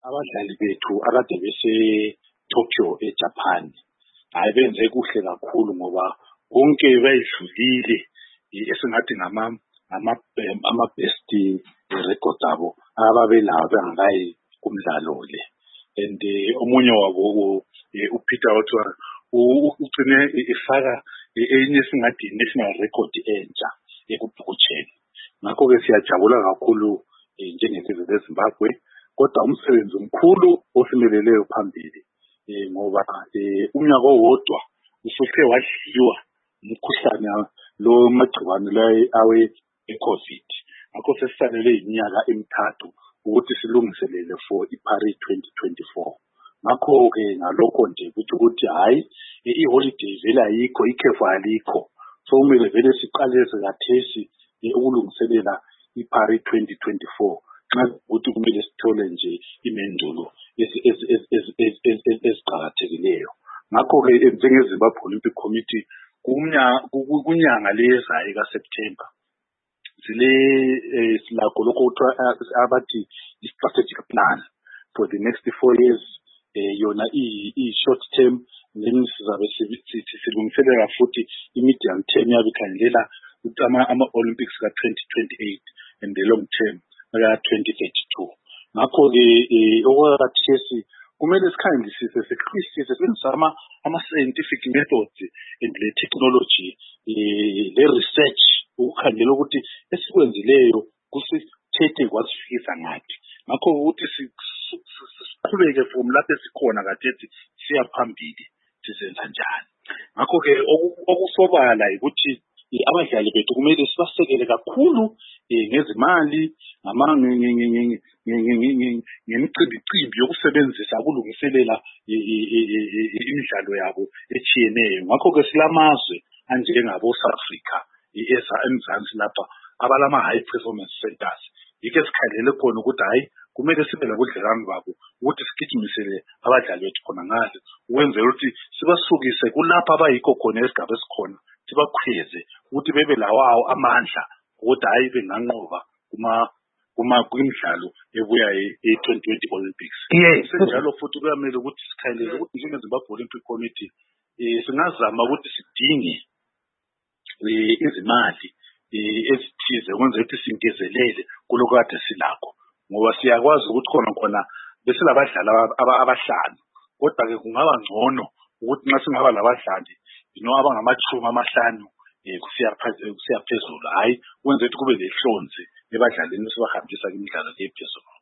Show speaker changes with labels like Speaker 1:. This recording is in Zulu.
Speaker 1: abadlali bethu akade bese Tokyo eJapan hayi benze kuhle kakhulu ngoba konke bayidlulile esingathi ama best record abo ababelawo bengakayi kumdlalo le and omunye wabo uPeter Otwa ugcine efaka enye singathi national record entsha ekubhukutsheni ngakho ke siyajabula kakhulu njengesizwe leZimbabwe kodwa umsebenzi omkhulu osimeleleyo phambili ngoba unyaka owodwa usuke wadliwa umkhuhlane lo magciwane la awe eCovid ngakho sesisalele iminyaka emithathu ukuthi silungiselele for iParis 2024 ngakho ke ngalokho nje ukuthi hayi iholiday vela ayikho ikhefu alikho so kumele vele siqale sekathesi ukulungiselela iParis 2024 xa ukuthi kumele sithole nje imendulo eziqhakathekileyo ngakho ke njengeZimbabwe Olympic Committee kunyanga lezayo kaSeptember sile silakho lokho abathi strategic plan for the next 4 years yona short term then sizabe silungiselela futhi medium term yabikhangelela ukuthi ama Olympics ka 2028 and the long term ka 2032 ngakho ke okwakathesi kumele sikhangelisise siqhwisise senzisa ama scientific methods and le technology le research ukukhangela ukuthi esikwenzileyo kusithethe kwasifikisa ngathi ngakho ukuthi siqhubeke from lapho esikhona kade siya phambili sizenza njani ngakho ke okusobala ukuthi abadlali bethu kumele sibasekele kakhulu ngezimali ngemicimbi yokusebenzisa ukulungiselela imidlalo yabo echiyeneyo ngakho ke silamazwe anjengabo South Africa eMzansi lapha abalama high performance centers yike sikhalele khona ukuthi hayi kumele sibe labudlelwano babo ukuthi sigijimisele abadlali bethu khona ngale ukwenzela ukuthi sibasukise kulapha abayikho khona esigaba esikhona sibakhweze ukuthi bebe lawawo amandla ukuthi hayi benganqoba kumidlalo ebuya e2020 Olympics njalo futhi kuyamele ukuthi sikhalele ukuthi njengeZimbabwe Olympic Committee singazama ukuthi sidinge izimali ezithize ukwenza ukuthi singezelele kuloko kade silakho ngoba siyakwazi ukuthi khona besilabadlali abahlanu kodwa ke kungaba ngcono ukuthi nxa singaba labadlali abangamachumi amahlanu kusiya phezulu hayi kwenza ukuthi kube lehlonzi ebadlalini sibahambisa imidlalo lephezulu